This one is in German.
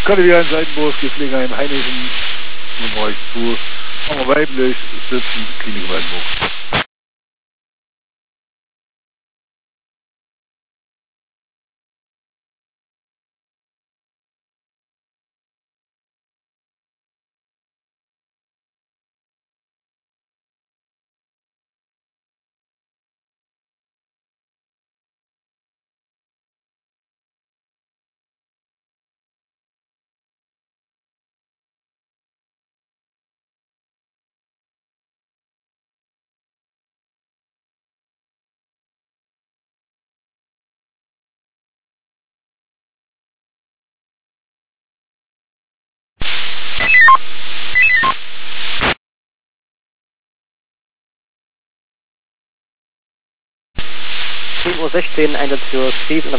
Kategorie 1 Seitenbus, Gepflegeheim Heinichen, Nummer 2, haben wir weiblich, sitzen, Klinik Waldburg. Uhr 16, Einsatz für Fries in der